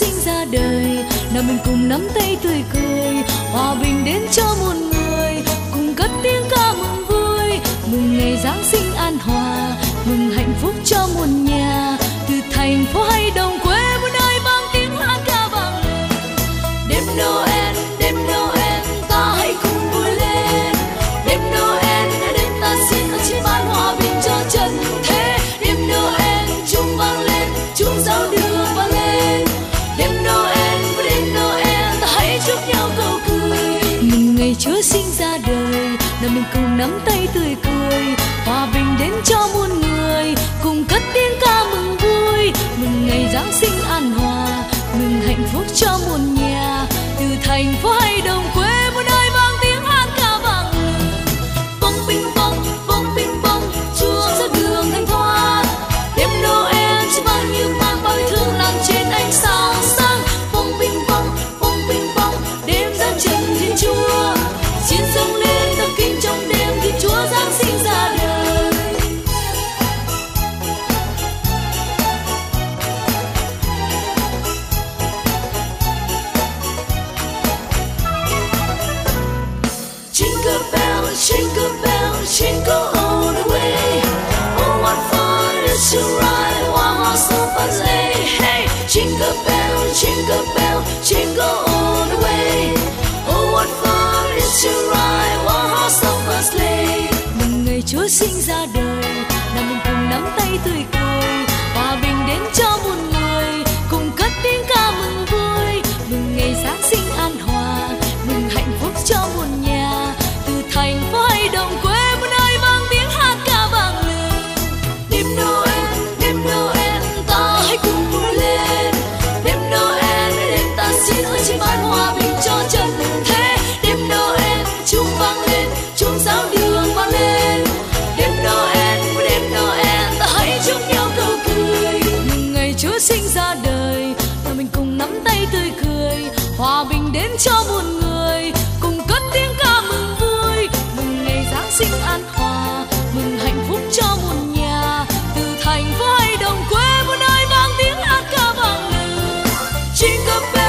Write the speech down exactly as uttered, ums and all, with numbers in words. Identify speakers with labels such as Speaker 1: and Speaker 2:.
Speaker 1: sinh ra đời, nào mình cùng nắm tay tươi cười, hòa bình đến cho muôn người, cùng cất tiếng ca mừng vui, mừng ngày Giáng sinh an hòa, mừng hạnh phúc cho muôn nhà, từ thành phố hay đồng quê muôn nơi vang tiếng hát ca vang lên. Đêm Noel, đêm Noel, ta hãy cùng vui lên. Đêm Noel đã đến, ta xin ơn Chúa ban hòa bình cho trần thế. Đêm Noel chuông vang lên, chuông giáo đường vang lên. Đêm Noel, đêm Noel, ta hãy chúc nhau câu cười, mừng ngày Chúa sinh ra đời, nào mình cùng nắm tay tươi cười, hòa bình đến cho muôn người, cùng cất tiếng ca mừng vui, mừng ngày Giáng sinh an hòa, mừng hạnh phúc cho muôn nhà, từ thành phố hay đồng quê muôn nơi vang tiếng hát ca vang lên. Bông binh bông, bông binh bông, chuông ra đường thanh thoát. Đêm Noel chỉ vang như mang bao yêu thương làm trên ánh sao sáng. Bông binh bông, bông binh bông, đêm ra trần Thiên Chúa, xin dâng lên tâm kinh trong đêm khi Chúa Giáng sinh ra đời. Jingle bell, jingle bell, jingle all the way. Oh, what fun it is to ride one horse open sleigh. Hey, jingle bell, jingle bell, jingle all the way. Oh, what fun it is to ride one horse open sleigh. Mừng ngày Chúa sinh ra đời, nào mình cùng nắm tay tươi cười, hòa bình đến cho muôn người, cùng cất tiếng ca mừng vui, mừng ngày Giáng sinh an hòa, mừng hạnh phúc cho muôn nhà, từ thành phố hay đồng quê muôn nơi vang tiếng hát ca vang lên. Đêm Noel, đêm Noel, ta hãy cùng vui lên. Đêm Noel đến, ta xin ơn Chúa ban hòa bình cho trần thế. Đêm Noel chuông vang lên, chuông giáo đường vang lên. Đêm Noel, đêm Noel, ta hãy chúc nhau câu cười, mừng ngày Chúa sinh ra đời, và mình cùng nắm tay tươi cười, hòa bình đến cho muôn người, cùng cất tiếng ca mừng vui, mừng ngày Giáng sinh an hòa, mừng hạnh phúc cho muôn nhà, từ thành phố hay đồng quê muôn nơi vang tiếng hát ca vang lên. Jingle bell,